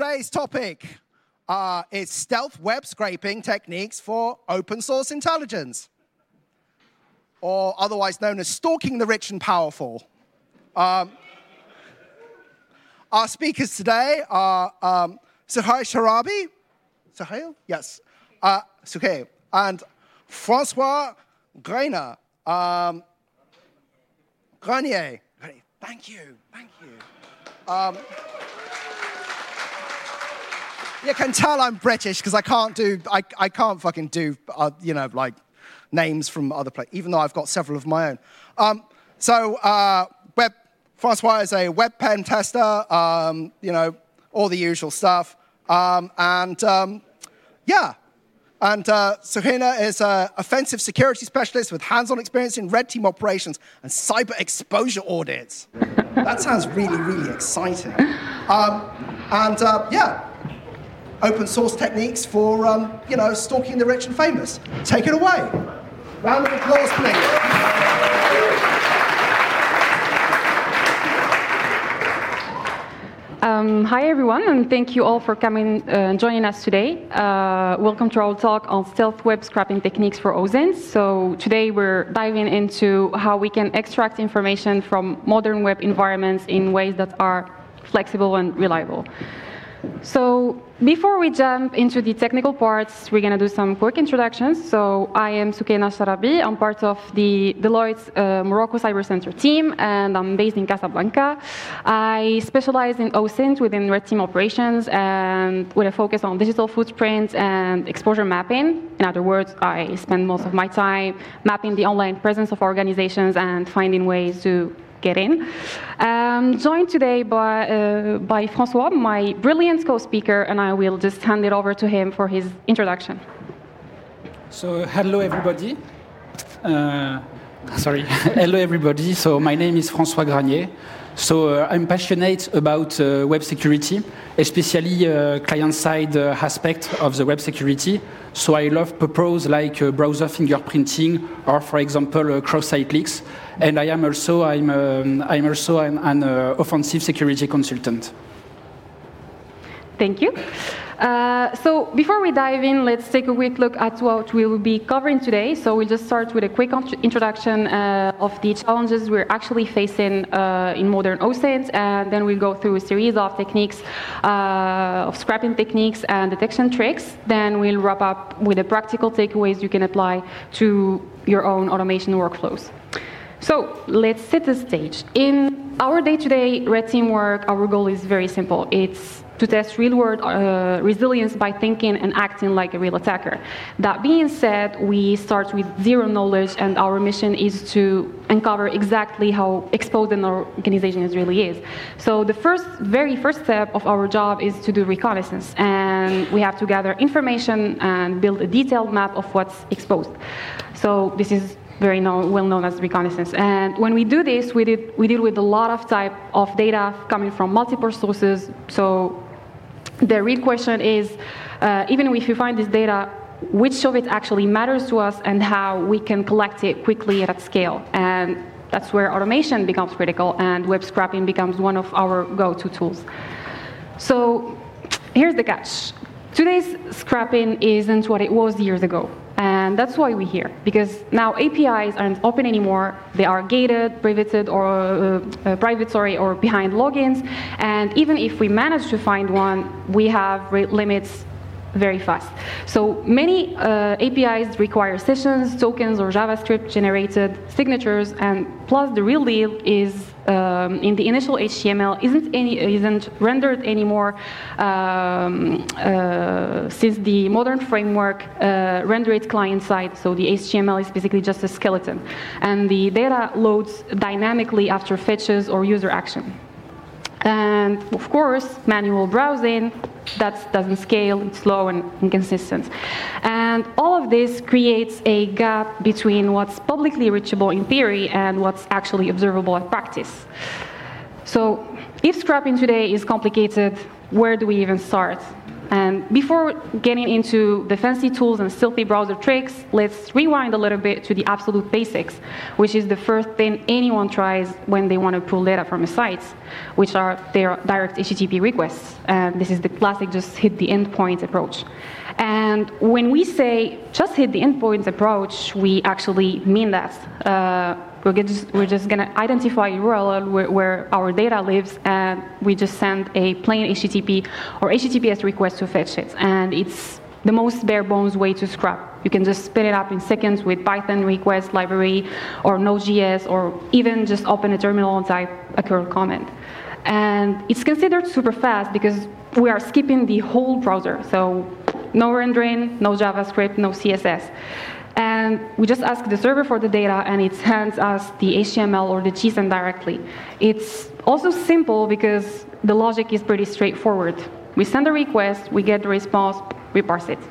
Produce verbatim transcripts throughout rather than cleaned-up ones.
today's topic uh, is stealth web scraping techniques for open source intelligence, or otherwise known as stalking the rich and powerful. Um, our speakers today are um, Suhail Sharabi, Suhail? Yes, uh, Suhail, and Francois Grenier. Um, Grenier. Thank you, thank you. Um, you can tell I'm British because I can't do, I, I can't fucking do, uh, you know, like names from other places, even though I've got several of my own. Um, so, uh, web, Francois is a web pen tester, um, you know, all the usual stuff. Um, and, um, yeah. And uh, Suhail is an offensive security specialist with hands-on experience in red team operations and cyber exposure audits. That sounds really, really exciting. Um, and, uh, yeah. Open source techniques for, um, you know, stalking the rich and famous. Take it away. Round of applause, please. Um, hi, everyone, and thank you all for coming uh, and joining us today. Uh, welcome to our talk on stealth web scraping techniques for O S I Ns. So today we're diving into how we can extract information from modern web environments in ways that are flexible and reliable. So before we jump into the technical parts, we're going to do some quick introductions. So I am Sukaina Sharabi. I'm part of the Deloitte uh, Morocco Cyber Center team, and I'm based in Casablanca. I specialize in O S I Ns within red team operations and with a focus on digital footprint and exposure mapping. In other words, I spend most of my time mapping the online presence of organizations and finding ways to get in. Um, joined today by, uh, by Francois, my brilliant co-speaker, and I will just hand it over to him for his introduction. So, hello everybody. Uh, sorry, hello everybody. So, my name is Francois Grenier. So, uh, I'm passionate about uh, web security, especially uh, client-side uh, aspect of the web security. So, I love purpose like uh, browser fingerprinting, or, for example, uh, cross-site leaks. And I am also I'm um, I'm also an, an uh, offensive security consultant. Thank you. Uh, so before we dive in, let's take a quick look at what we will be covering today. So we'll just start with a quick introduction uh, of the challenges we're actually facing uh, in modern O S I Ns, and then we'll go through a series of techniques, uh, of scrapping techniques and detection tricks. Then we'll wrap up with the practical takeaways you can apply to your own automation workflows. So let's set the stage. In our day-to-day red team work, our goal is very simple. It's to test real-world uh, resilience by thinking and acting like a real attacker. That being said, we start with zero knowledge, and our mission is to uncover exactly how exposed an organization really is. So the first, very first step of our job is to do reconnaissance, and we have to gather information and build a detailed map of what's exposed. So this is very known, well known as reconnaissance. And when we do this, we, did, we deal with a lot of type of data coming from multiple sources. So the real question is, uh, even if you find this data, which of it actually matters to us and how we can collect it quickly and at scale. And that's where automation becomes critical, and web scraping becomes one of our go-to tools. So here's the catch. Today's scrapping isn't what it was years ago. And that's why we're here, because now A P Is aren't open anymore. They are gated, privated, or uh, uh, private, sorry, or behind logins. And even if we manage to find one, we have rate limits very fast. So many uh, A P Is require sessions, tokens, or JavaScript-generated signatures, and plus the real deal is um, in the initial H T M L isn't any isn't rendered anymore um, uh, since the modern framework uh, render it client-side. So the H T M L is basically just a skeleton, and the data loads dynamically after fetches or user action. And of course, manual browsing, that doesn't scale, it's slow and inconsistent. And all of this creates a gap between what's publicly reachable in theory and what's actually observable at practice. So if scrapping today is complicated, where do we even start? And before getting into the fancy tools and stealthy browser tricks, let's rewind a little bit to the absolute basics, which is the first thing anyone tries when they want to pull data from a site, which are their direct H T T P requests. And this is the classic just hit the endpoint approach. And when we say just hit the endpoint approach, we actually mean that. Uh, we're just, we're just going to identify a U R L where, where our data lives, and we just send a plain H T T P or H T T P S request to fetch it. And it's the most bare bones way to scrap. You can just spin it up in seconds with Python request library or Node.js, or even just open a terminal and type a curl command. And it's considered super fast because we are skipping the whole browser. So no rendering, no JavaScript, no C S S. And we just ask the server for the data, and it sends us the H T M L or the JSON directly. It's also simple because the logic is pretty straightforward. We send a request, we get the response, we parse it.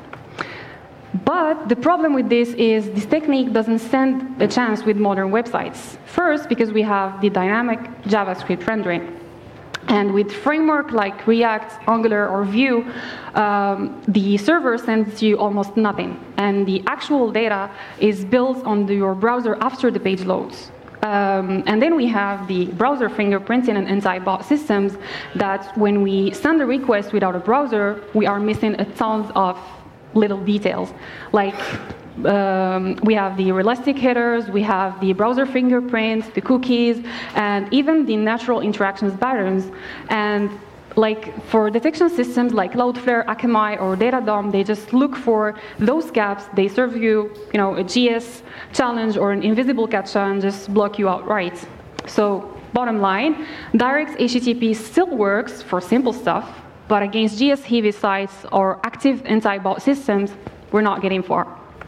But the problem with this is this technique doesn't stand a chance with modern websites. First, because we have the dynamic JavaScript rendering. And with framework like React, Angular, or Vue, um, the server sends you almost nothing. And the actual data is built on the, your browser after the page loads. Um, and then we have the browser fingerprinting and anti-bot systems that when we send a request without a browser, we are missing a ton of little details. Like Um, we have the realistic headers, we have the browser fingerprints, the cookies, and even the natural interactions patterns. And like for detection systems like Cloudflare, Akamai, or Datadom, they just look for those gaps. They serve you, you know, a G S challenge or an invisible CAPTCHA and just block you outright. So bottom line, direct H T T P still works for simple stuff, but against G S heavy sites or active anti-bot systems, we're not getting far.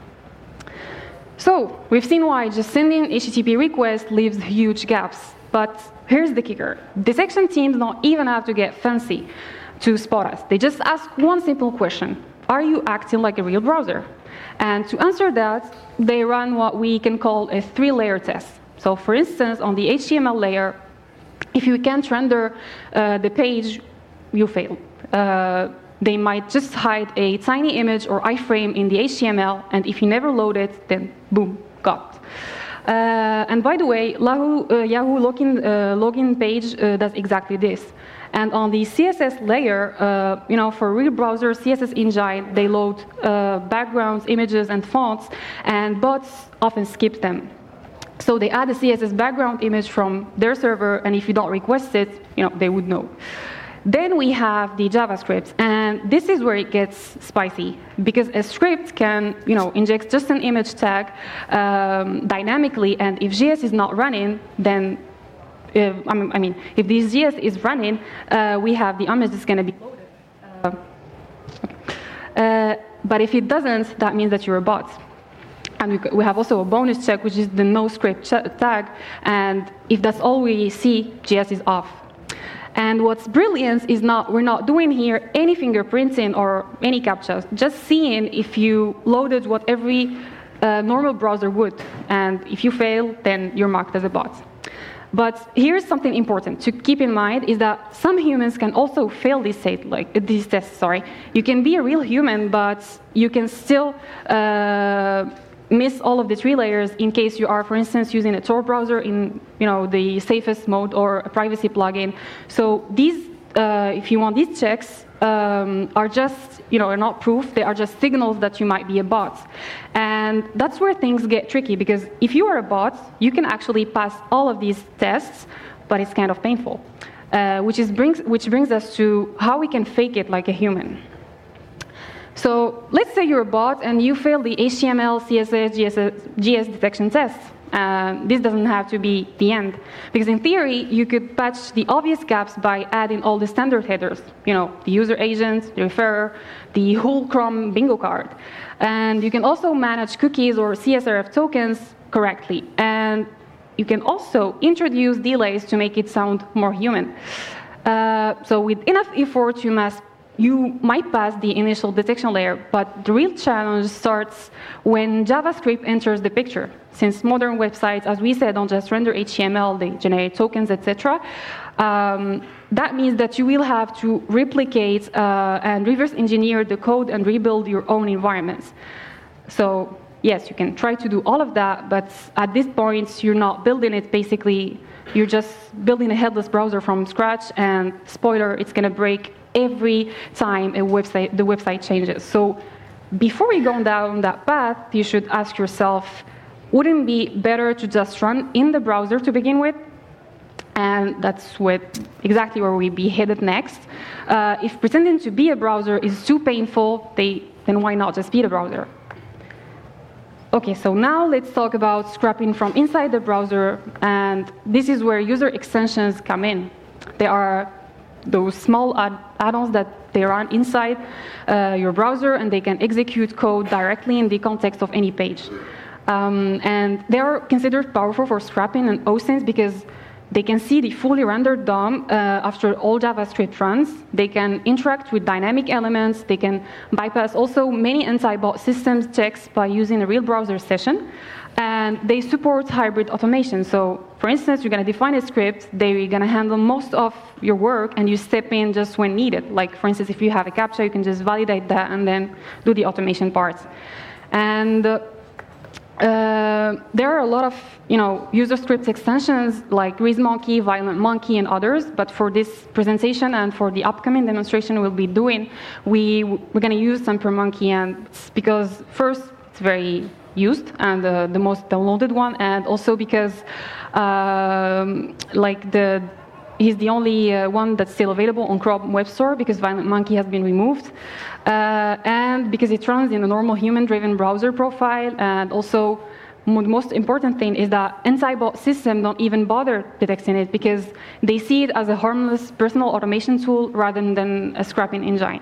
So we've seen why just sending H T T P requests leaves huge gaps. But here's the kicker. Detection teams don't even have to get fancy to spot us. They just ask one simple question. Are you acting like a real browser? And to answer that, they run what we can call a three-layer test. So for instance, on the H T M L layer, if you can't render uh, the page, you fail. Uh, They might just hide a tiny image or iframe in the H T M L, and if you never load it, then boom, got. Uh, and by the way, Yahoo, uh, Yahoo login, uh, login page uh, does exactly this. And on the C S S layer, uh, you know, for real browser C S S engine, they load uh, backgrounds, images, and fonts, and bots often skip them. So they add a C S S background image from their server, and if you don't request it, you know, they would know. Then we have the JavaScript, and this is where it gets spicy, because a script can, you know, inject just an image tag um, dynamically, and if J S is not running, then, uh, I mean, if this J S is running, uh, we have the image that's going to be loaded. Uh, okay. uh, but if it doesn't, that means that you're a bot. And we, we have also a bonus check, which is the no script tag, and if that's all we see, J S is off. And what's brilliant is not, we're not doing here any fingerprinting or any CAPTCHAs, just seeing if you loaded what every uh, normal browser would. And if you fail, then you're marked as a bot. But here's something important to keep in mind is that some humans can also fail these, state, like, these tests. Sorry. You can be a real human, but you can still uh, miss all of the three layers in case you are, for instance, using a Tor browser in, you know, the safest mode or a privacy plugin. So these, uh, if you want these checks, um, are just, you know, are not proof. They are just signals that you might be a bot. And that's where things get tricky, because if you are a bot, you can actually pass all of these tests, but it's kind of painful. Uh, which is brings, which brings us to how we can fake it like a human. So let's say you're a bot and you fail the H T M L, C S S, G S S, G S detection tests. Uh, this doesn't have to be the end, because in theory, you could patch the obvious gaps by adding all the standard headers, you know, the user agent, the referrer, the whole Chrome bingo card. And you can also manage cookies or C S R F tokens correctly. And you can also introduce delays to make it sound more human. Uh, so with enough effort, you must You might pass the initial detection layer, but the real challenge starts when JavaScript enters the picture. Since modern websites, as we said, don't just render H T M L, they generate tokens, et cetera. Um, that means that you will have to replicate uh, and reverse engineer the code and rebuild your own environments. So yes, you can try to do all of that, but at this point, you're not building it. Basically, you're just building a headless browser from scratch, and spoiler, it's going to break every time a website, the website changes. So before we go down that path, you should ask yourself, wouldn't it be better to just run in the browser to begin with? And that's what, exactly where we be headed next. Uh, if pretending to be a browser is too painful, they, then why not just be the browser? Okay, so now let's talk about scrapping from inside the browser, and this is where user extensions come in. There are those small add- add-ons that they run inside uh, your browser, and they can execute code directly in the context of any page. Um, and they are considered powerful for scrapping and O S I Ns because they can see the fully rendered D O M uh, after all JavaScript runs. They can interact with dynamic elements. They can bypass also many anti-bot systems checks by using a real browser session. And they support hybrid automation. So, for instance, you're going to define a script. They're going to handle most of your work, and you step in just when needed. Like, for instance, if you have a CAPTCHA, you can just validate that and then do the automation part. And uh, Uh, there are a lot of, you know, user script extensions like GreaseMonkey, ViolentMonkey, and others. But for this presentation and for the upcoming demonstration we'll be doing, we we're going to use TemperMonkey, and it's because first it's very used and uh, the most downloaded one, and also because um, like the he's the only uh, one that's still available on Chrome Web Store because ViolentMonkey has been removed. Uh, and because it runs in a normal human-driven browser profile, and also the most important thing is that anti-bot systems don't even bother detecting it because they see it as a harmless personal automation tool rather than a scrapping engine.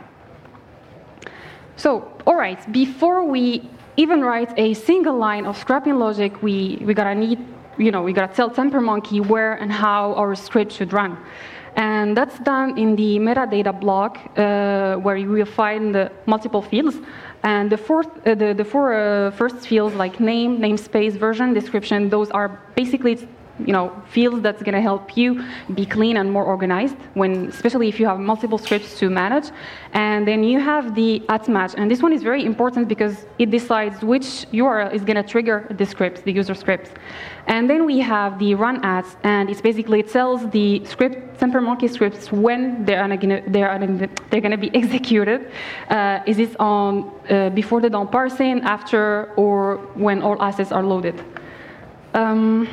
So, all right, before we even write a single line of scrapping logic, we, we gotta need, you know, we gotta tell TemperMonkey where and how our script should run. And that's done in the metadata block, uh, where you will find the multiple fields. And the, fourth, uh, the, the four uh, first fields, like name, namespace, version, description, those are basically, you know, fields that's going to help you be clean and more organized, when, especially if you have multiple scripts to manage. And then you have the at match. And this one is very important because it decides which U R L is going to trigger the scripts, the user scripts. And then we have the run at, and it's basically, it tells the script, TemperMonkey scripts, when they're gonna, they're gonna, they're gonna be executed. Uh, is it on uh, before the D O M parsing, after, or when all assets are loaded? Um,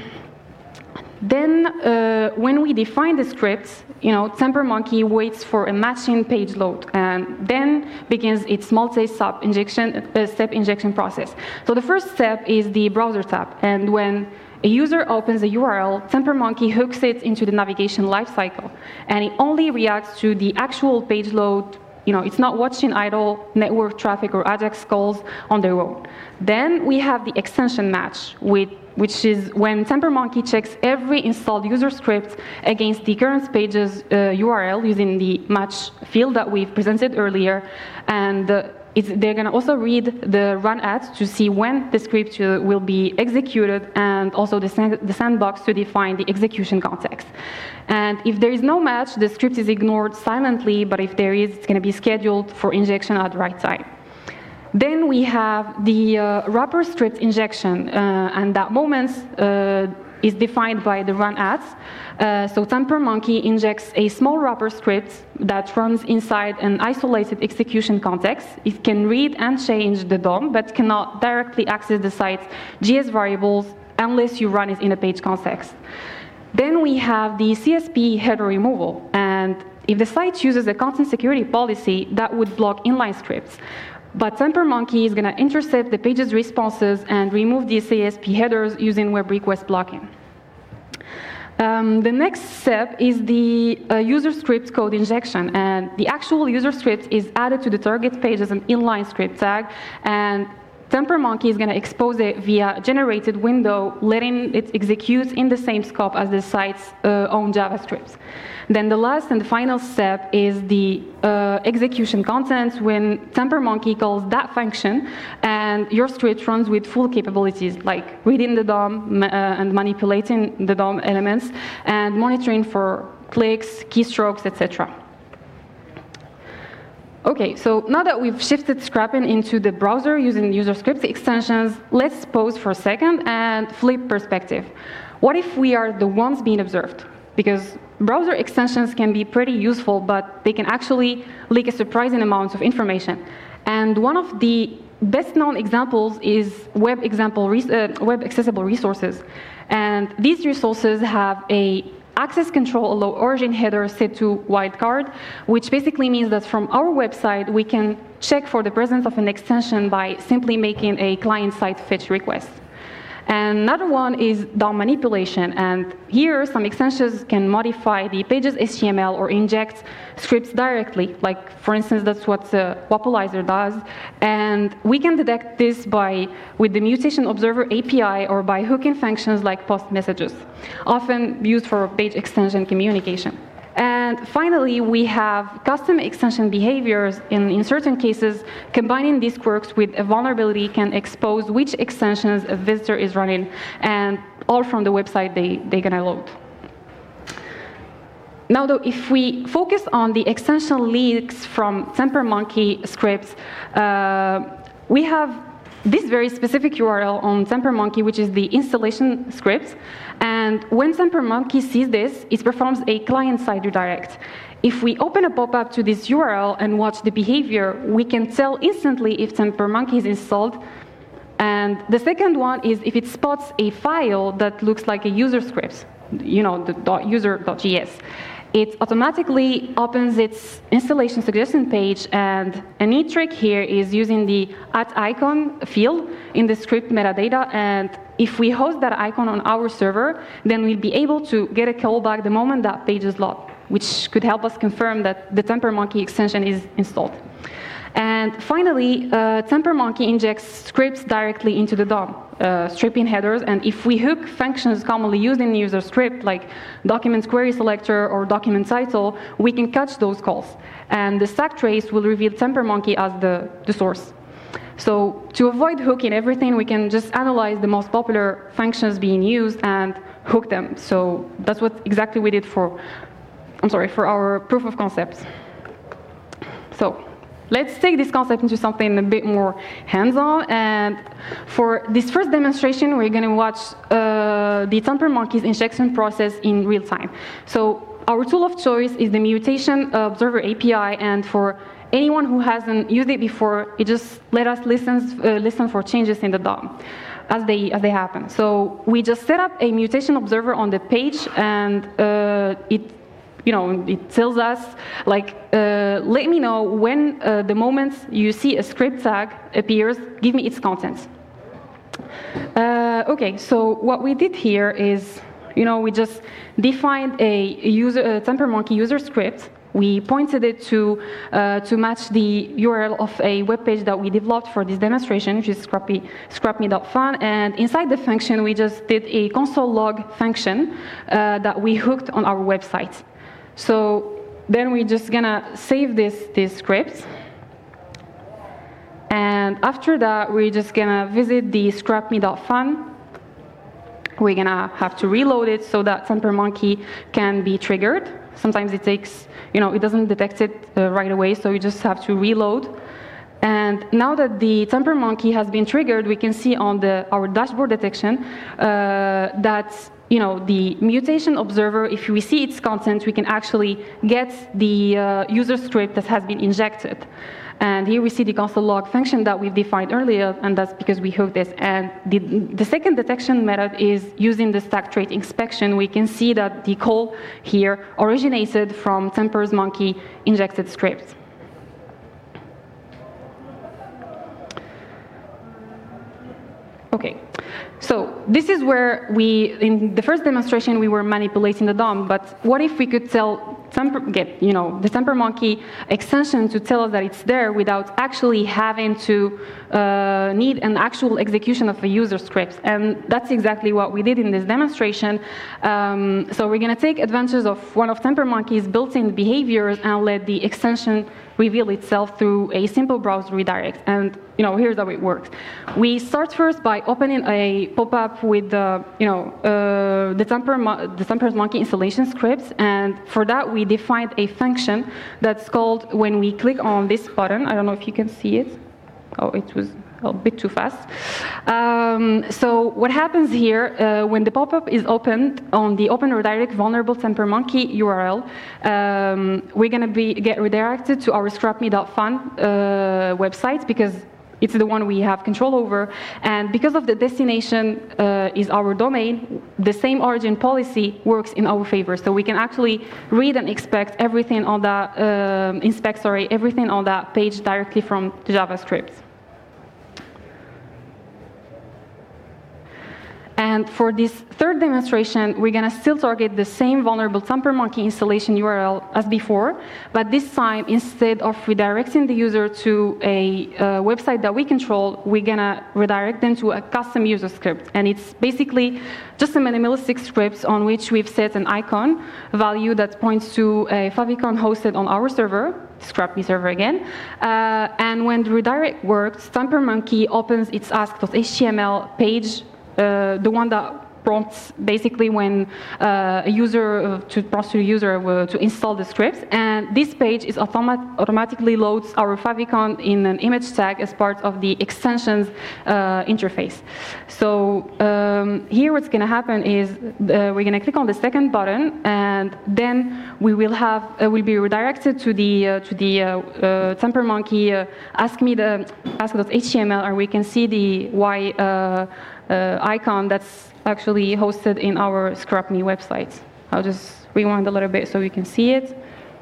Then, uh, when we define the script, you know, TemperMonkey waits for a matching page load, and then begins its multi-step injection, uh, step injection process. So the first step is the browser tab, and when a user opens a U R L, TemperMonkey hooks it into the navigation lifecycle, and it only reacts to the actual page load. You know, it's not watching idle network traffic or Ajax calls on their own. Then we have the extension match, with, which is when TemperMonkey checks every installed user script against the current page's uh, U R L using the match field that we've presented earlier. And uh, it's, they're going to also read the run at to see when the script uh, will be executed, and also the, sand, the sandbox to define the execution context. And if there is no match, the script is ignored silently, but if there is, it's going to be scheduled for injection at the right time. Then we have the uh, wrapper script injection, uh, and that moment uh, is defined by the run at. Uh, so TemperMonkey injects a small wrapper script that runs inside an isolated execution context. It can read and change the D O M, but cannot directly access the site's G S variables unless you run it in a page context. Then we have the C S P header removal, and if the site uses a content security policy, that would block inline scripts. But TemperMonkey is going to intercept the page's responses and remove the C S P headers using web request blocking. Um, the next step is the uh, user script code injection, and the actual user script is added to the target page as an inline script tag, and TemperMonkey is going to expose it via a generated window, letting it execute in the same scope as the site's uh, own JavaScript. Then the last and the final step is the uh, execution content, when TemperMonkey calls that function, and your script runs with full capabilities, like reading the D O M uh, and manipulating the D O M elements, and monitoring for clicks, keystrokes, et cetera. Okay, so now that we've shifted scrapping into the browser using user scripts extensions, let's pause for a second and flip perspective. What if we are the ones being observed? Because browser extensions can be pretty useful, but they can actually leak a surprising amount of information. And one of the best known examples is web, example, uh, web accessible resources. And these resources have a access control allow origin header set to wildcard, which basically means that from our website, we can check for the presence of an extension by simply making a client-side fetch request. And another one is D O M manipulation, and here some extensions can modify the page's H T M L or inject scripts directly, like for instance that's what uh, Wapolizer does, and we can detect this by with the Mutation Observer A P I or by hooking functions like post messages, often used for page extension communication. And finally, we have custom extension behaviors. In, in certain cases, combining these quirks with a vulnerability can expose which extensions a visitor is running, and all from the website they, they're going to load. Now, though, if we focus on the extension leaks from TemperMonkey scripts, uh, we have this very specific U R L on TemperMonkey, which is the installation script. And when TemperMonkey sees this, it performs a client-side redirect. If we open a pop-up to this U R L and watch the behavior, we can tell instantly if TemperMonkey is installed. And the second one is if it spots a file that looks like a user script, you know, the user.js. It automatically opens its installation suggestion page, and a neat trick here is using the at icon field in the script metadata, and if we host that icon on our server, then we'll be able to get a callback the moment that page is logged, which could help us confirm that the TemperMonkey extension is installed. And finally, uh, TemperMonkey injects scripts directly into the D O M, uh, stripping headers, and if we hook functions commonly used in the user script, like document query selector or document title, we can catch those calls. And the stack trace will reveal TemperMonkey as the, the source. So to avoid hooking everything, we can just analyze the most popular functions being used and hook them. So that's what exactly we did for, I'm sorry, for our proof of concept. So let's take this concept into something a bit more hands-on. And for this first demonstration, we're going to watch uh, the TemperMonkey's injection process in real time. So our tool of choice is the Mutation Observer A P I, and for anyone who hasn't used it before, it just let us listen, uh, listen for changes in the D O M as they, as they happen. So we just set up a mutation observer on the page, and uh, it you know, it tells us, like, uh, let me know when uh, the moment you see a script tag appears, give me its contents. Uh, okay, so what we did here is, you know, we just defined a user, a TemperMonkey user script. We pointed it to, uh, to match the U R L of a web page that we developed for this demonstration, which is scrappy, scrap me dot fun. And inside the function, we just did a console log function uh, that we hooked on our website. So then we're just gonna save this, this script. And after that, we're just gonna visit the scrap me dot fun. We're gonna have to reload it so that TemperMonkey can be triggered. Sometimes it takes, you know, it doesn't detect it uh, right away, so you just have to reload. And now that the TemperMonkey has been triggered, we can see on the, our dashboard detection uh, that, you know, the mutation observer, if we see its content, we can actually get the uh, user script that has been injected. And here we see the console log function that we've defined earlier, and that's because we hooked this. And the, the second detection method is using the stack trait inspection. We can see that the call here originated from TemperMonkey injected script. Okay, so this is where we, in the first demonstration, we were manipulating the D O M, but what if we could tell Temper, get, you know, the TemperMonkey extension to tell us that it's there without actually having to uh, need an actual execution of a user script? And that's exactly what we did in this demonstration. Um, so we're going to take advantage of one of TemperMonkey's built-in behaviors and let the extension reveal itself through a simple browser redirect. And you know, here's how it works. We start first by opening a pop-up with the, you know, uh, the Temper the Temper Monkey installation scripts, and for that we defined a function that's called when we click on this button. I don't know if you can see it. Oh, it was a bit too fast. Um, so what happens here, uh, when the pop-up is opened on the Open Redirect Vulnerable Temper Monkey U R L, um, we're going to be get redirected to our scrap me dot fun uh, website, because it's the one we have control over. And because of the destination uh, is our domain, the same origin policy works in our favor. So we can actually read and inspect everything on that, uh, inspect, sorry, everything on that page directly from the JavaScript. And for this third demonstration, we're going to still target the same vulnerable Temper Monkey installation U R L as before, but this time, instead of redirecting the user to a uh, website that we control, we're going to redirect them to a custom user script. And it's basically just a minimalistic script on which we've set an icon value that points to a favicon hosted on our server, scrap me server again. Uh, and when the redirect works, Temper Monkey opens its ask dot H T M L page, Uh, the one that prompts basically when uh, a user uh, to prompts to the user uh, to install the script, and this page is automat automatically loads our favicon in an image tag as part of the extensions uh, interface. So um, here, what's going to happen is uh, we're going to click on the second button, and then we will have uh, will be redirected to the uh, to the uh, uh, Temper Monkey uh, ask me the ask dot H T M L, and we can see the Y. Uh, Uh, icon that's actually hosted in our scrap me website. I'll just rewind a little bit so we can see it.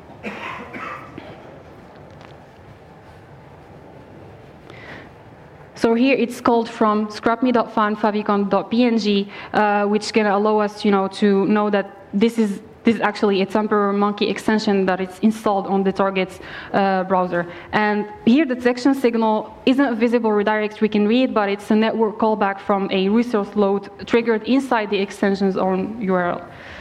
So here it's called from scrap me dot fun favicon dot P N G, uh, which can allow us, you know, to know that this is This is actually a Temper Monkey extension that is installed on the target's uh, browser. And here the detection signal isn't a visible redirect we can read, but it's a network callback from a resource load triggered inside the extension's own U R L.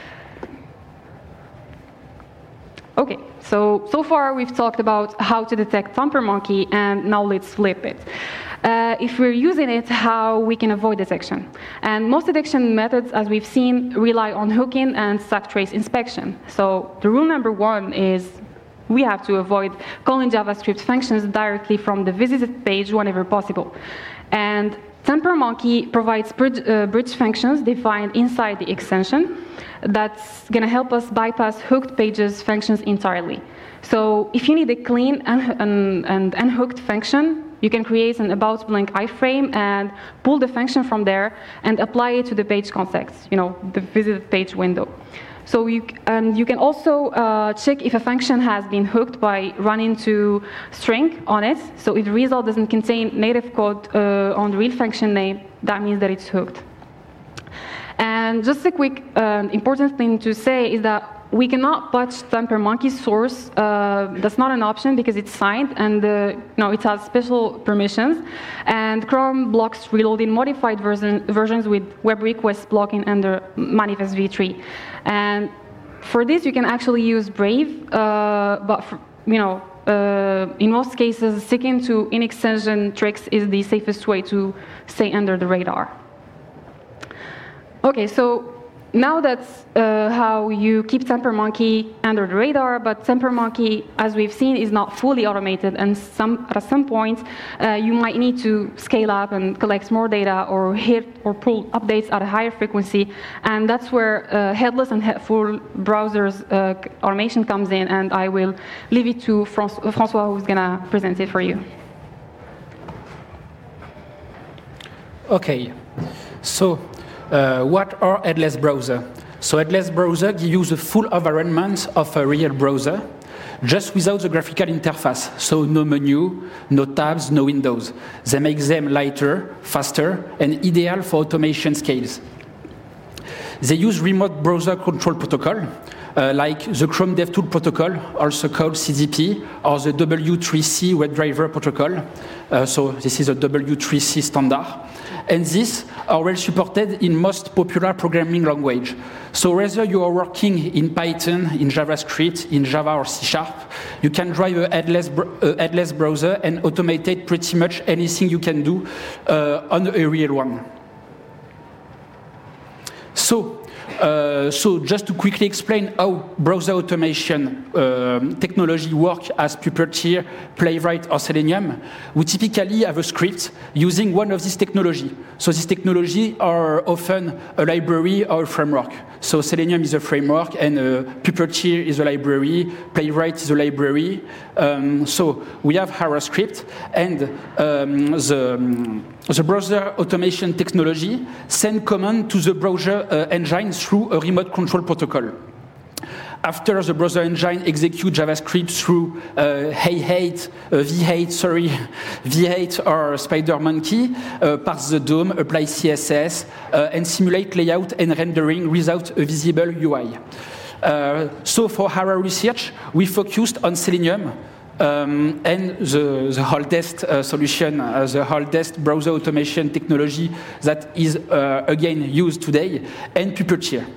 Okay, so, so far we've talked about how to detect Temper Monkey, and now let's flip it. Uh, if we're using it, how we can avoid detection. And most detection methods, as we've seen, rely on hooking and stack trace inspection. So the rule number one is we have to avoid calling JavaScript functions directly from the visited page whenever possible. And Temper Monkey provides bridge, uh, bridge functions defined inside the extension that's going to help us bypass hooked pages functions entirely. So if you need a clean and, and, and unhooked function, you can create an about blank iframe and pull the function from there and apply it to the page context, you know, the visited page window. So you, and you can also uh, check if a function has been hooked by running to string on it. So if the result doesn't contain native code uh, on the real function name, that means that it's hooked. And just a quick uh, important thing to say is that we cannot patch Temper Monkey's source. Uh, that's not an option because it's signed, and uh, no, it has special permissions. And Chrome blocks reloading modified version, versions with web requests blocking under manifest v three. And for this, you can actually use Brave, uh, but for, you know, uh, in most cases, sticking to in-extension tricks is the safest way to stay under the radar. Okay, so now that's uh, how you keep Temper Monkey under the radar, but Temper Monkey, as we've seen, is not fully automated, and some, at some point, uh, you might need to scale up and collect more data or hit or pull updates at a higher frequency, and that's where uh, headless and full browsers uh, automation comes in, and I will leave it to Francois, who's going to present it for you. Okay, so Uh, what are headless browser? So headless browser gives you the full environment of a real browser, just without the graphical interface. So no menu, no tabs, no windows. They make them lighter, faster, and ideal for automation scales. They use remote browser control protocol, uh, like the Chrome DevTool protocol, also called C D P, or the W three C WebDriver protocol. Uh, so this is a W three C standard. And this are well supported in most popular programming language. So whether you are working in Python, in JavaScript, in Java or C Sharp, you can drive a headless, a headless browser and automate pretty much anything you can do uh, on a real one. So, Uh, so just to quickly explain how browser automation um, technology work as Puppeteer, Playwright, or Selenium, we typically have a script using one of these technology. So these technology are often a library or a framework. So Selenium is a framework, and uh, Puppeteer is a library, Playwright is a library. Um, so we have our script, and um, the, um, the browser automation technology send command to the browser uh, engine through a remote control protocol. After the browser engine executes JavaScript through uh, A eight, uh, V eight, sorry, V eight or SpiderMonkey, uh, parse the D O M, apply C S S, uh, and simulate layout and rendering without a visible U I. Uh, so for our research, we focused on Selenium, Um, and the, the oldest uh, solution, uh, the oldest browser automation technology that is uh, again used today, and Puppeteer.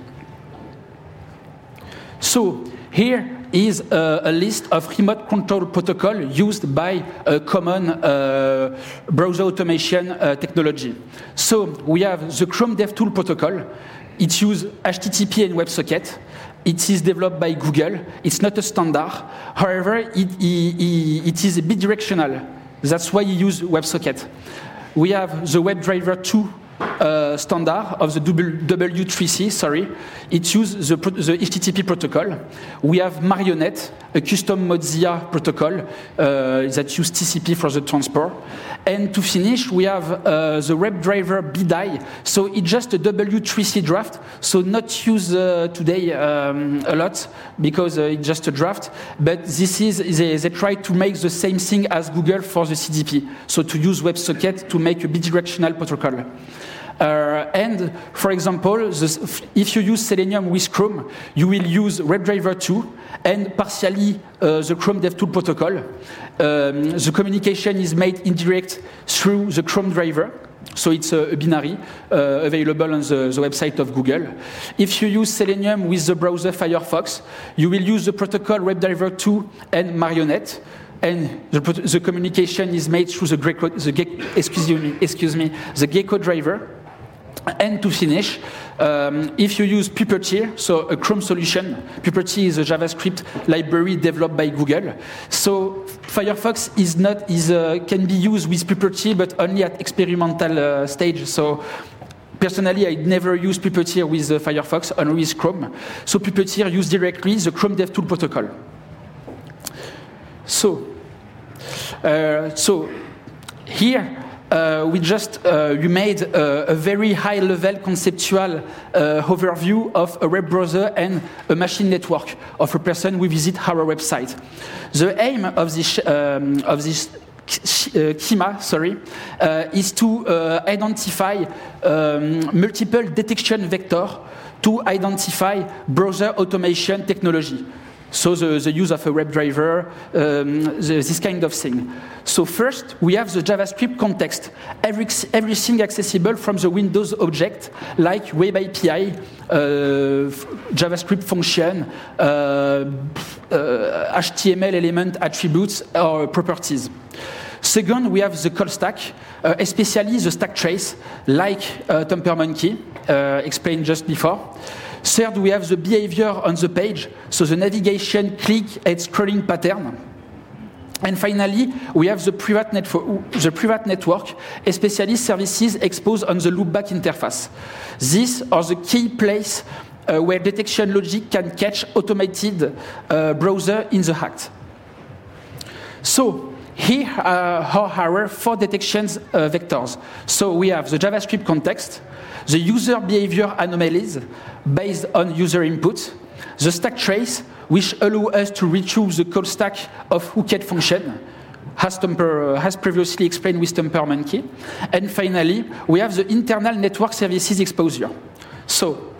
So here is a, a list of remote control protocol used by a common uh, browser automation uh, technology. So we have the Chrome DevTool protocol. It uses H T T P and WebSocket. It is developed by Google. It's not a standard. However, it, it, it is bidirectional. That's why you use WebSocket. We have the WebDriver two uh, standard of the W three C, sorry. It uses the, the H T T P protocol. We have Marionette, a custom Mozilla protocol uh, that uses T C P for the transport. And to finish, we have uh, the WebDriver B D I. So it's just a W three C draft, so not used uh, today um, a lot because uh, it's just a draft. But this is, they, they try to make the same thing as Google for the C D P. So to use WebSocket to make a bidirectional protocol. Uh, and, for example, this, if you use Selenium with Chrome, you will use WebDriver two and partially uh, the Chrome DevTool protocol. Um, the communication is made indirect through the Chrome driver. So it's a, a binary uh, available on the, the website of Google. If you use Selenium with the browser Firefox, you will use the protocol WebDriver two and Marionette. And the, the communication is made through the, Gecko, the excuse me, excuse me, the Gecko driver. And to finish, um, if you use Puppeteer, so a Chrome solution, Puppeteer is a JavaScript library developed by Google. So Firefox is not is uh, can be used with Puppeteer, but only at experimental uh, stage. So personally, I never use Puppeteer with uh, Firefox, only with Chrome. So Puppeteer uses directly the Chrome DevTool protocol. So, uh, so here. Uh, we just uh, we made a, a very high-level conceptual uh, overview of a web browser and a machine network of a person who visit our website. The aim of this um, of this uh, schema, sorry, uh, is to uh, identify um, multiple detection vectors to identify browser automation technology. So the, the use of a WebDriver, um, the, this kind of thing. So first, we have the JavaScript context. Every, everything accessible from the Windows object, like Web A P I, uh, JavaScript function, uh, uh, H T M L element attributes or properties. Second, we have the call stack, uh, especially the stack trace, like uh, TumperMonkey, uh, explained just before. Third, we have the behavior on the page, so the navigation, click, and scrolling pattern. And finally, we have the private, network, the private network, especially services exposed on the loopback interface. These are the key place uh, where detection logic can catch automated uh, browser in the act. So here are our four detections uh, vectors. So we have the JavaScript context, the user behavior anomalies based on user input, the stack trace, which allow us to retrieve the call stack of hooked function, as, Tumper, uh, as previously explained with TumperMonkey. And finally, we have the internal network services exposure. So,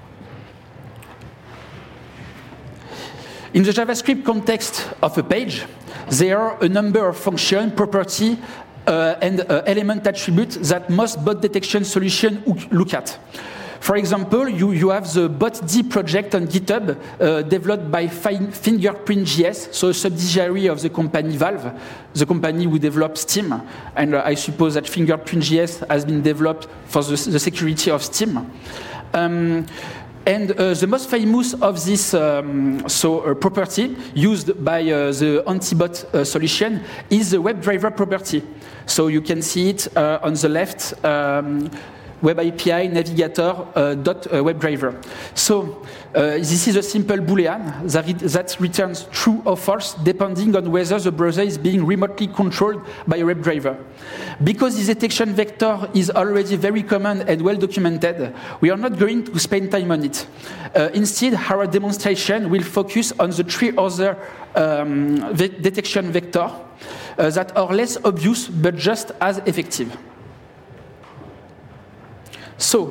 in the JavaScript context of a page, there are a number of function property uh, and uh, element attributes that most bot detection solutions look at. For example, you, you have the BotD project on GitHub uh, developed by Fingerprint J S, so a subsidiary of the company Valve, the company who develops Steam. And uh, I suppose that Fingerprint J S has been developed for the, the security of Steam. Um, And uh, the most famous of this um, so, uh, property used by uh, the Antibot uh, solution is the WebDriver property. So you can see it uh, on the left, um, Web A P I Navigator uh, dot uh, WebDriver. So uh, this is a simple Boolean that, re that returns true or false depending on whether the browser is being remotely controlled by a WebDriver. Because this detection vector is already very common and well documented, we are not going to spend time on it. Uh, instead, our demonstration will focus on the three other um, detection vectors uh, that are less obvious but just as effective. So,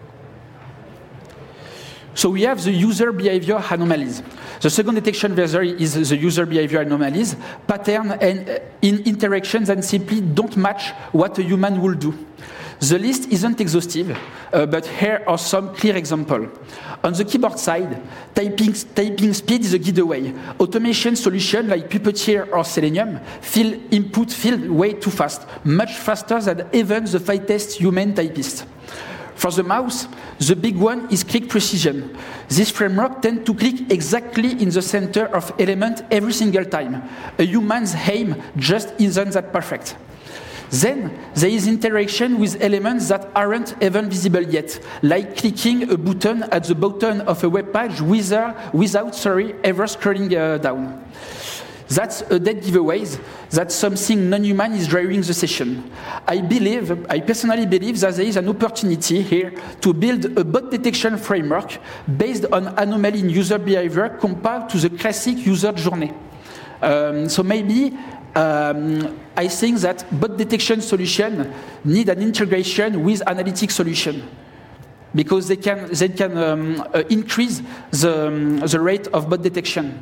so we have the user behavior anomalies. The second detection vector is the user behavior anomalies, pattern and uh, in interactions that simply don't match what a human will do. The list isn't exhaustive, uh, but here are some clear examples. On the keyboard side, typing, typing speed is a giveaway. Automation solutions like Puppeteer or Selenium fill input field way too fast, much faster than even the fastest human typist. For the mouse, the big one is click precision. This framework tends to click exactly in the center of element every single time. A human's aim just isn't that perfect. Then there is interaction with elements that aren't even visible yet, like clicking a button at the bottom of a web page without, without sorry, ever scrolling uh, down. That's a dead giveaway that something non-human is driving the session. I believe, I personally believe that there is an opportunity here to build a bot detection framework based on anomaly in user behavior compared to the classic user journey. Um, so maybe um, I think that bot detection solution need an integration with analytic solution, because they can, they can um, uh, increase the, um, the rate of bot detection.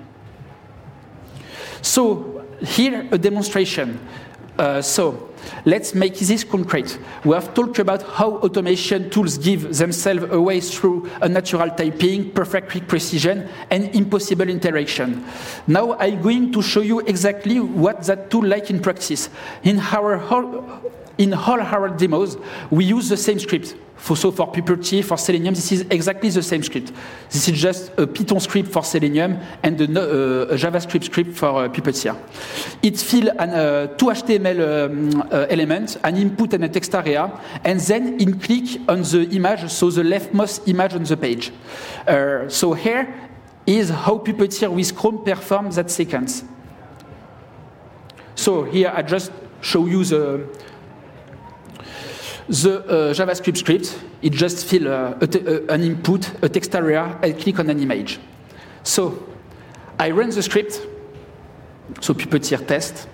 So here a demonstration. Uh, so let's make this concrete. We have talked about how automation tools give themselves away through a natural typing, perfect click precision, and impossible interaction. Now I'm going to show you exactly what that tool like in practice. In our whole, in all our demos, we use the same script. For, so for Puppeteer, for Selenium, this is exactly the same script. This is just a Python script for Selenium and a, uh, a JavaScript script for uh, Puppeteer. It fills uh, two H T M L um, uh, elements, an input and a text area, and then it click on the image, so the leftmost image on the page. Uh, so here is how Puppeteer with Chrome performs that sequence. So here I just show you the The uh, JavaScript script, it just fills uh, uh, an input, a text area, and click on an image. So I run the script, so Puppeteer test.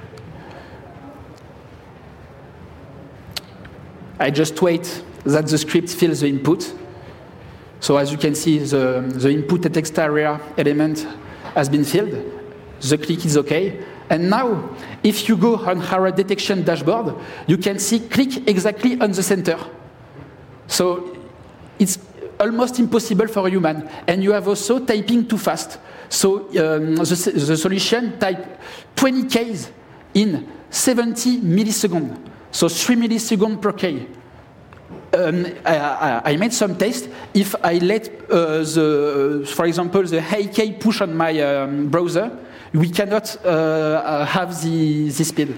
I just wait that the script fills the input. So as you can see, the, the input and text area element has been filled. The click is OK. And now, if you go on our detection dashboard, you can see click exactly on the center. So it's almost impossible for a human. And you have also typing too fast. So um, the, the solution type twenty Ks in seventy milliseconds. So three milliseconds per K. Um, I, I made some tests. If I let, uh, the, for example, the A K push on my um, browser, we cannot uh, have the, the speed.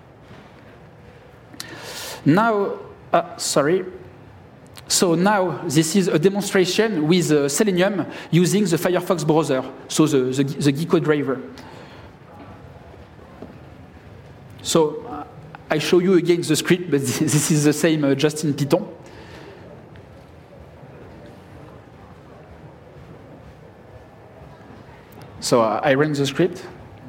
Now, uh, sorry. So now this is a demonstration with uh, Selenium using the Firefox browser, so the, the, the Gecko driver. So uh, I show you again the script, but this is the same uh, just in Python. So uh, I ran the script.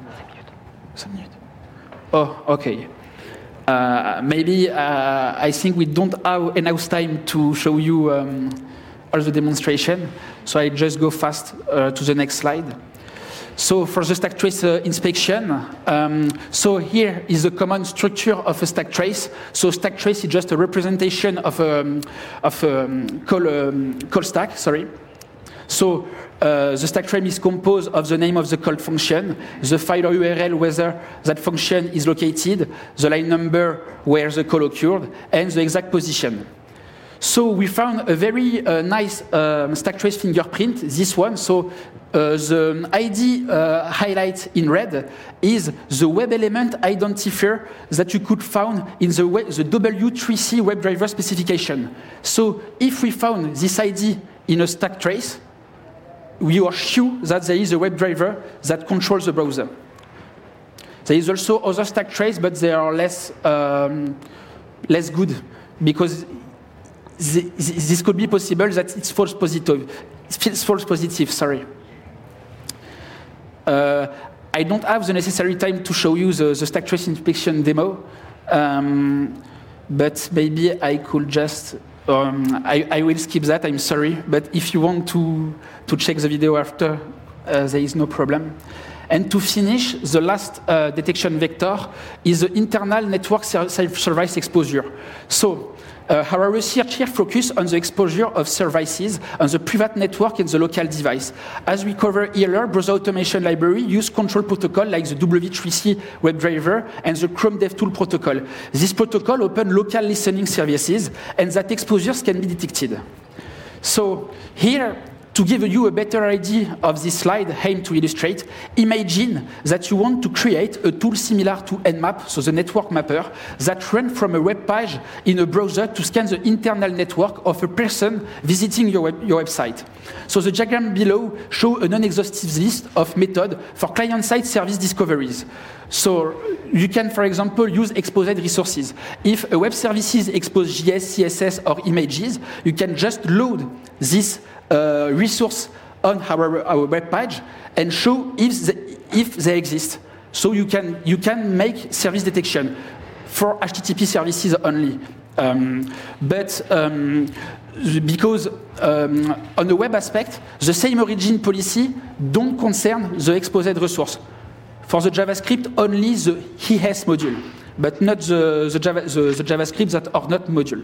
Oh, okay. Uh, maybe uh, I think we don't have enough time to show you um, all the demonstration, so I just go fast uh, to the next slide. So for the stack trace uh, inspection, um, so here is the common structure of a stack trace. So stack trace is just a representation of um, of um, call um, call stack. Sorry. So uh, the stack trace is composed of the name of the call function, the file U R L where that function is located, the line number where the call occurred, and the exact position. So we found a very uh, nice um, stack trace fingerprint, this one. So uh, the I D uh, highlight in red is the web element identifier that you could find in the, web, the W three C WebDriver specification. So if we found this I D in a stack trace, we are sure that there is a WebDriver that controls the browser. There is also other stack trace, but they are less, um, less good because this could be possible that it's false positive. It's false positive, sorry. Uh, I don't have the necessary time to show you the, the stack trace inspection demo, um, but maybe I could just, um, I, I will skip that, I'm sorry, but if you want to, to check the video after, uh, there is no problem. And to finish, the last uh, detection vector is the internal network service exposure. So, Uh, our research here focuses on the exposure of services on the private network and the local device. As we covered earlier, browser automation library use control protocol like the W three C WebDriver and the Chrome DevTool protocol. This protocol open local listening services, and that exposures can be detected. So here, to give you a better idea of this slide, aim to illustrate, imagine that you want to create a tool similar to Nmap, so the network mapper, that runs from a web page in a browser to scan the internal network of a person visiting your, web, your website. So the diagram below shows a non-exhaustive list of methods for client-side service discoveries. So you can, for example, use exposed resources. If a web services expose J S, C S S, or images, you can just load this Uh, resource on our, our web page and show if they, if they exist. So you can you can make service detection for H T T P services only. Um, but um, because um, on the web aspect, the same origin policy don't concern the exposed resource. For the JavaScript, only the E S module, but not the, the, Java, the, the JavaScript that are not module.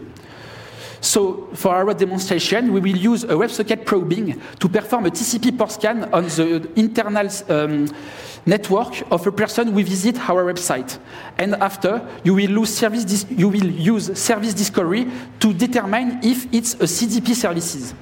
So for our demonstration, we will use a WebSocket probing to perform a T C P port scan on the internal um, network of a person who visit our website. And after, you will, use service you will use service discovery to determine if it's a C D P services.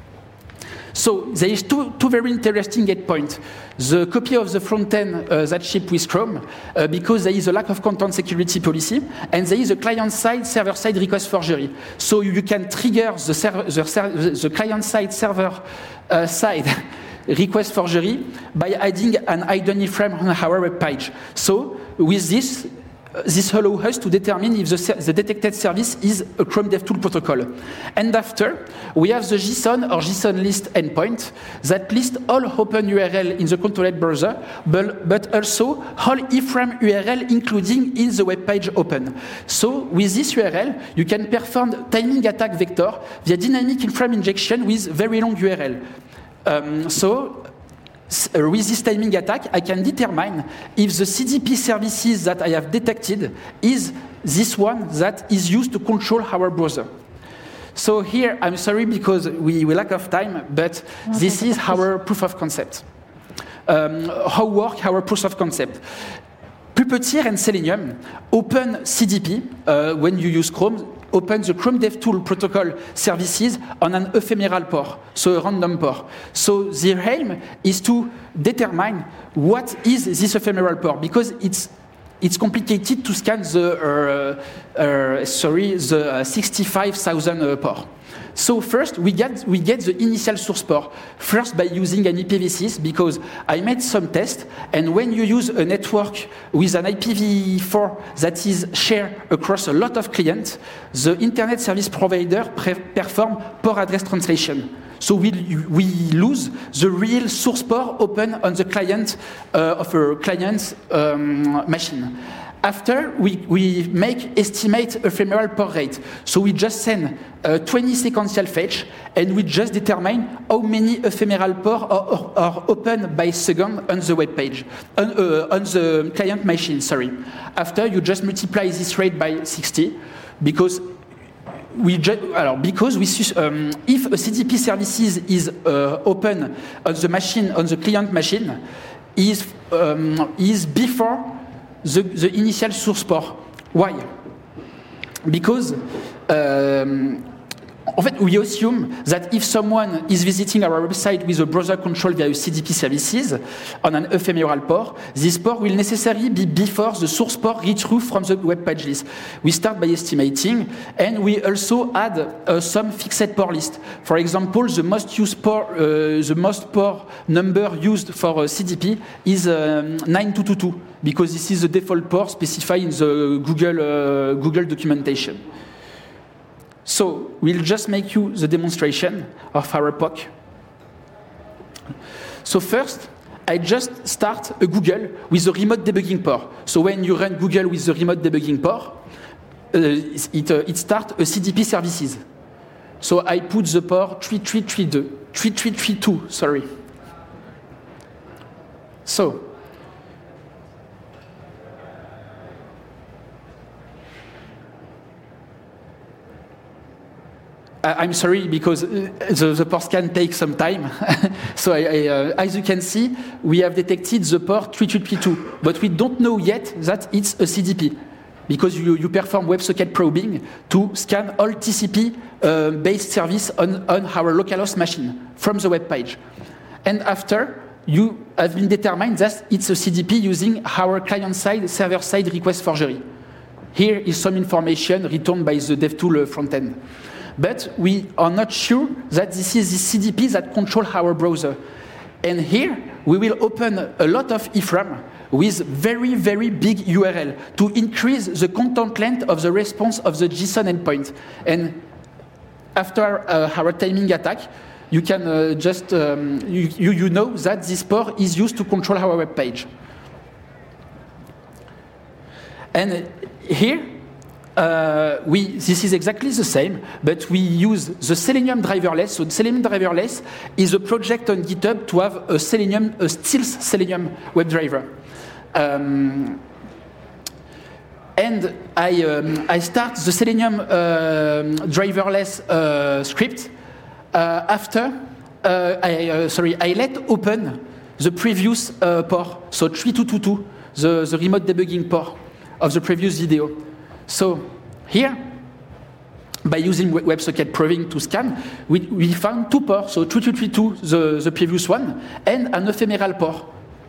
So there is two, two very interesting endpoints. The copy of the front end uh, that shipped with Chrome, uh, because there is a lack of content security policy, and there is a client-side, server-side request forgery. So you can trigger the, server, the, the client-side, server-side uh, request forgery by adding an hidden iframe on our web page. So with this, this allows us to determine if the, the detected service is a Chrome DevTool protocol. And after, we have the JSON or JSON list endpoint that lists all open U R L in the controlled browser, but, but also all iframe U R L, including in the web page open. So with this U R L, you can perform timing attack vector via dynamic iframe injection with very long U R L. Um, so with this timing attack, I can determine if the C D P services that I have detected is this one that is used to control our browser. So here, I'm sorry because we, we lack of time, but this is our proof of concept. Um, how work our proof of concept? Puppeteer and Selenium open C D P uh, when you use Chrome, open the Chrome DevTool protocol services on an ephemeral port, so a random port. So the aim is to determine what is this ephemeral port, because it's it's complicated to scan the uh, uh, sorry the uh, sixty-five thousand uh, port. So first, we get, we get the initial source port, first by using an I P v six, because I made some tests, and when you use a network with an I P v four that is shared across a lot of clients, the internet service provider perform port address translation. So we, we lose the real source port open on the client uh, of a client's um, machine. After, we, we make estimate ephemeral pore rate. So we just send a twenty sequential fetch, and we just determine how many ephemeral pores are, are, are open by second on the web page, on, uh, on the client machine, sorry. After, you just multiply this rate by sixty, because we just, alors, because we, um, if a C D P services is uh, open on the machine, on the client machine, is, um, is before The, the initial source port. Why? Because um, en fait, we assume that if someone is visiting our website with a browser control via C D P services on an ephemeral port, this port will necessarily be before the source port reach through from the web page list. We start by estimating, and we also add uh, some fixed port list. For example, the most used port, uh, the most port number used for uh, C D P is um, nine two two two, because this is the default port specified in the Google uh, Google documentation. So we'll just make you the demonstration of our P O C. So first, I just start a Google with the remote debugging port. So when you run Google with the remote debugging port, uh, it, uh, it starts a C D P services. So I put the port three three three two, three three three two, sorry. So I'm sorry, because the, the port scan takes some time. So I, I, uh, as you can see, we have detected the port three three three two, but we don't know yet that it's a C D P, because you, you perform WebSocket probing to scan all T C P-based uh, service on, on our localhost machine from the web page. And after, you have been determined that it's a C D P using our client-side, server-side request forgery. Here is some information returned by the DevTool front-end. But we are not sure that this is the C D P that controls our browser. And here, we will open a lot of iframe with very, very big U R L to increase the content length of the response of the JSON endpoint. And after uh, our timing attack, you can uh, just, um, you, you, you know that this port is used to control our web page. And here, Uh, we, this is exactly the same, but we use the Selenium driverless. So Selenium driverless is a project on GitHub to have a Selenium, a Stealth Selenium WebDriver. Um, and I, um, I start the Selenium uh, driverless uh, script uh, after uh, I, uh, sorry, I let open the previous uh, port, so three two two two, the, the remote debugging port of the previous video. So here, by using WebSocket probing to scan, we, we found two ports, so three two three two, the, the previous one, and an ephemeral port.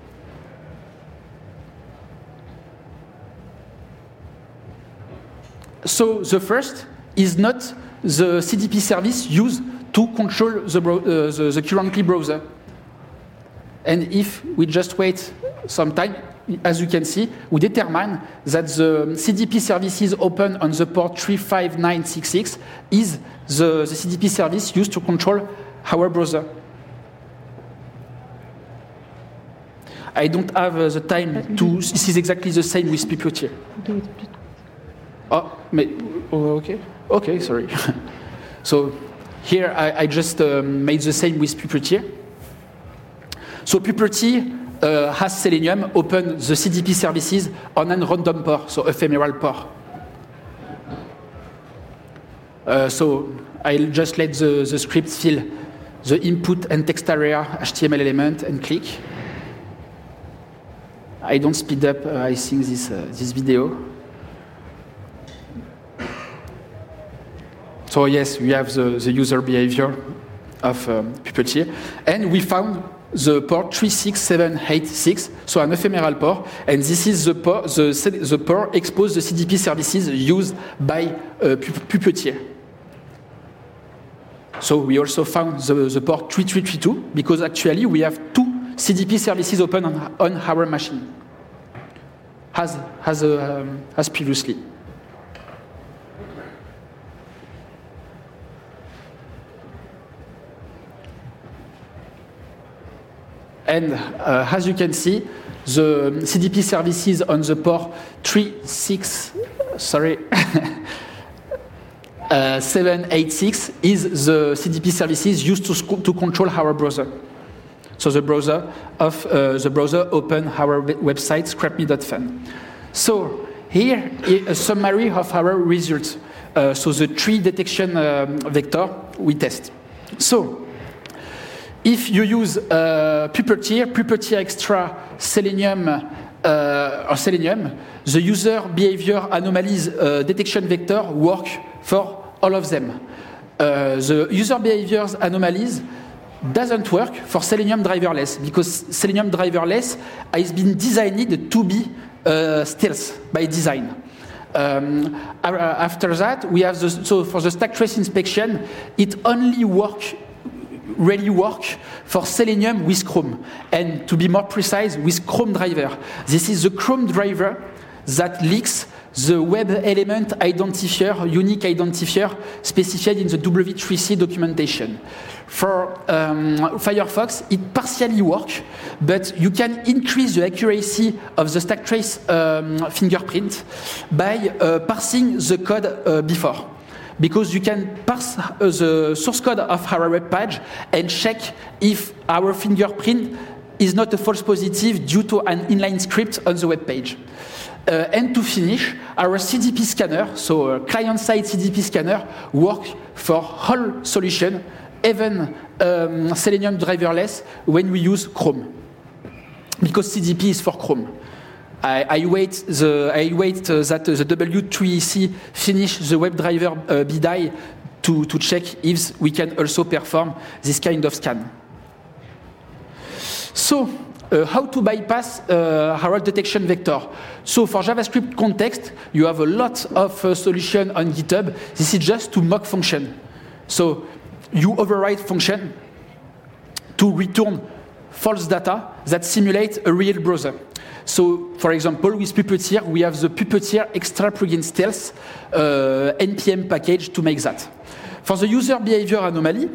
So the first is not the C D P service used to control the, uh, the, the currently browser. And if we just wait some time, as you can see, we determine that the C D P services open on the port three five nine six six is the, the C D P service used to control our browser. I don't have uh, the time to, this is exactly the same with Puppeteer. Oh, mais, oh, okay, okay, sorry. So here I, I just um, made the same with Puppeteer. So Puppeteer Uh, has Selenium open the C D P services on a random port, so ephemeral port. Uh, so I'll just let the, the script fill the input and text area H T M L element and click. I don't speed up, uh, I think, this, uh, this video. So yes, we have the, the user behavior of um, Puppeteer. And we found the port three six seven eight six, so an ephemeral port, and this is the port, the, the port exposed the C D P services used by uh, Puppeteer. So we also found the, the port three three three two, because actually we have two C D P services open on, on our machine, as, as, uh, um, as previously. And uh, as you can see, the C D P services on the port three six, sorry, uh, seven eight six is the C D P services used to, to control our browser. So the browser of uh, the browser open our website scrap me dot fun. So here a summary of our results. Uh, so the three detection um, vector we test. So if you use uh, Puppeteer, Puppeteer Extra, Selenium, uh, or Selenium, the user behavior anomalies uh, detection vector work for all of them. Uh, the user behaviors anomalies doesn't work for Selenium driverless because Selenium driverless has been designed to be uh, stealth by design. Um, after that, we have the, so for the stack trace inspection, it only work really work for Selenium with Chrome, and to be more precise, with Chrome driver. This is the Chrome driver that leaks the web element identifier, unique identifier specified in the W three C documentation. For um, Firefox, it partially works, but you can increase the accuracy of the stack trace um, fingerprint by uh, parsing the code uh, before. Because you can parse uh, the source code of our web page and check if our fingerprint is not a false positive due to an inline script on the web page. Uh, and to finish, our C D P scanner, so uh, client-side C D P scanner, works for all solutions, even um, Selenium driverless when we use Chrome, because C D P is for Chrome. I, I wait, the, I wait uh, that uh, the W three C finish the WebDriver uh, B D I to, to check if we can also perform this kind of scan. So, uh, how to bypass uh, our detection vector? So for JavaScript context, you have a lot of uh, solution on GitHub. This is just to mock function. So you override function to return false data that simulate a real browser. So, for example, with Puppeteer, we have the Puppeteer Extra Plugin Stealth uh, N P M package to make that. For the user behavior anomaly,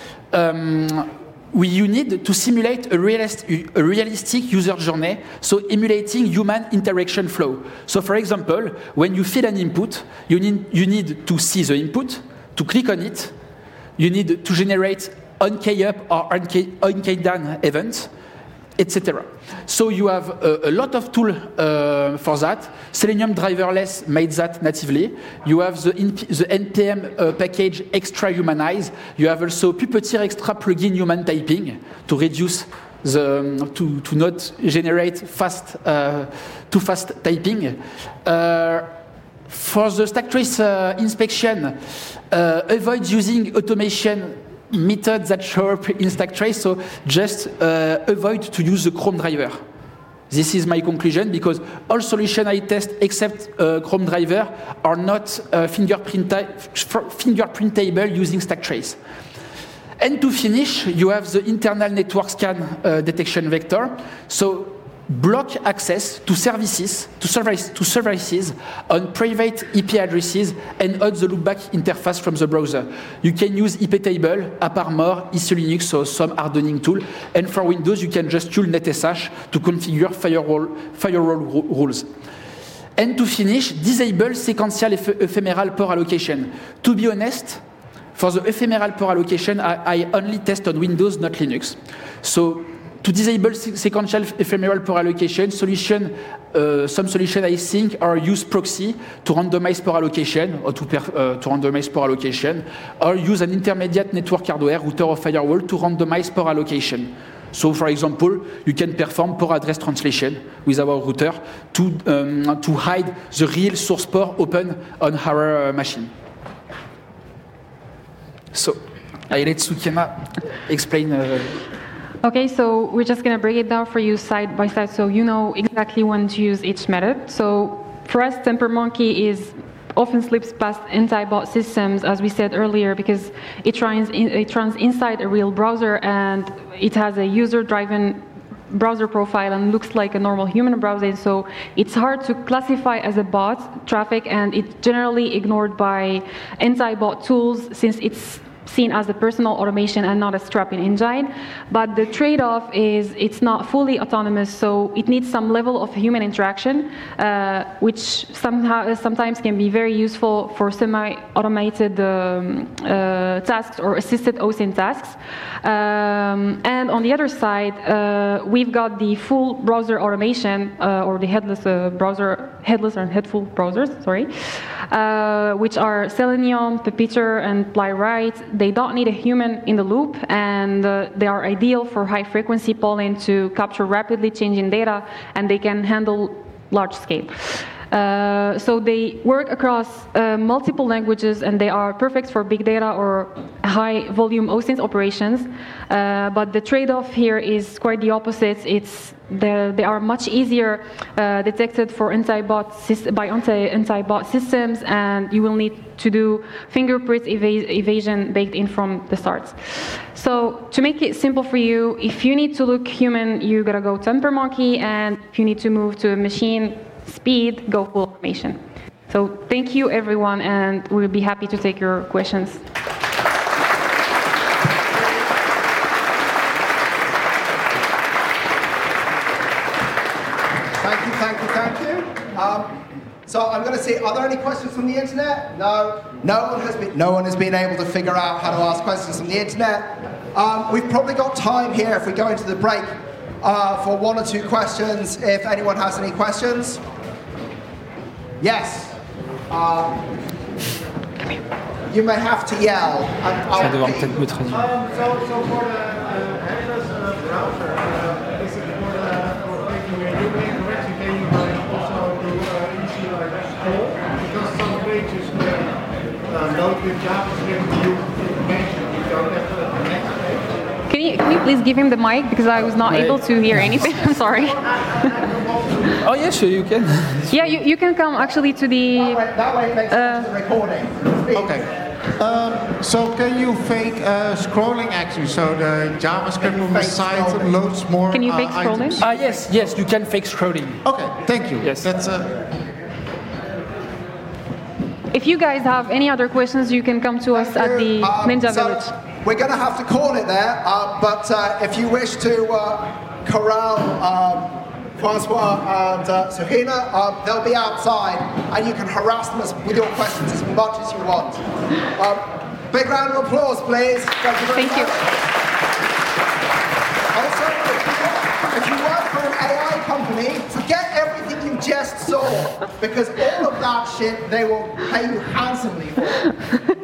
um, we you need to simulate a, realist, a realistic user journey, so emulating human interaction flow. So, for example, when you fill an input, you need, you need to see the input, to click on it, you need to generate onKup or onKdown event, et cetera. So you have a, a lot of tools uh, for that. Selenium driverless made that natively. You have the, the N P M uh, package Extra Humanize. You have also Puppeteer Extra plugin Human Typing to reduce the to, to not generate fast uh, too fast typing. Uh, for the stack trace uh, inspection, uh, avoid using automation methods that show up in stack trace, so just uh, avoid to use the Chrome driver. This is my conclusion, because all solutions I test except uh, Chrome driver are not uh, fingerprint fingerprintable using stack trace. And to finish, you have the internal network scan uh, detection vector. So block access to services, to, service, to services on private I P addresses and on the loopback interface from the browser. You can use iptable, AppArmor, E C Linux, so some hardening tool. And for Windows, you can just use NetSH to configure firewall, firewall rules. And to finish, disable sequential eph ephemeral port allocation. To be honest, for the ephemeral port allocation, I, I only test on Windows, not Linux. So to disable sequential ephemeral port allocation, solution, uh, some solutions I think are use proxy to randomize port allocation or to, perf uh, to randomize port allocation, or use an intermediate network hardware, router or firewall, to randomize port allocation. So, for example, you can perform port address translation with our router to, um, to hide the real source port open on our uh, machine. So, I let Sukema explain. Uh, Okay, so we're just going to break it down for you side by side so you know exactly when to use each method. So for us, TemperMonkey is often slips past anti-bot systems, as we said earlier, because it runs, in, it runs inside a real browser and it has a user-driven browser profile and looks like a normal human browser, so it's hard to classify as a bot traffic, and it's generally ignored by anti-bot tools since it's seen as a personal automation and not a strapping engine. But the trade-off is it's not fully autonomous, so it needs some level of human interaction, uh, which somehow, sometimes can be very useful for semi-automated um, uh, tasks or assisted O S I N tasks. Um, and on the other side, uh, we've got the full browser automation, uh, or the headless uh, browser, headless and headful browsers, sorry, uh, which are Selenium, Puppeteer, and Playwright. They don't need a human in the loop, and uh, they are ideal for high-frequency polling to capture rapidly changing data, and they can handle large scale. Uh, so they work across uh, multiple languages, and they are perfect for big data or high-volume O S I N operations. Uh, but the trade-off here is quite the opposite. It's the, they are much easier uh, detected for anti-bot by anti, anti-bot systems, and you will need to do fingerprint eva evasion baked in from the start. So to make it simple for you, if you need to look human, you gotta go TemperMonkey, and if you need to move to a machine speed, go full automation. So thank you, everyone, and we'll be happy to take your questions. Thank you, thank you, thank you. Um, so I'm going to see, are there any questions from the internet? No. No one has been, no one has been able to figure out how to ask questions from the internet. Um, we've probably got time here if we go into the break uh, for one or two questions, if anyone has any questions. Yes. Um, you may have to yell. Ça devra peut-être me traduire. Um, so, so for the uh, headless uh, browser, uh, is it for the for taking your U A correction, can you uh, also do uh, easy like scroll? Because some pages uh, uh, load with JavaScript view information, you don't have the next page. Can you, can you please give him the mic, because I was not Right. able to hear anything. I'm sorry. Oh yeah, sure you can. Yeah, you, you can come actually to the... That way, that way it makes sense to the recording. Okay. Um, so can you fake uh, scrolling actually? So the JavaScript on the fake site scrolling? loads more Can you uh, fake scrolling? items? Ah yes, yes, you can fake scrolling. Okay, thank you. Yes. That's uh, If you guys have any other questions, you can come to us at the Um, Ninja so Village. We're going to have to call it there, uh, but uh, if you wish to uh, corral um, Francois and uh, Suhina, uh, they'll be outside, and you can harass them as, with your questions as much as you want. Um, big round of applause, please. Thank you very Thank you. much. Also, if you, work, if you work for an A I company, forget everything you just saw, because all of that shit they will pay you handsomely for.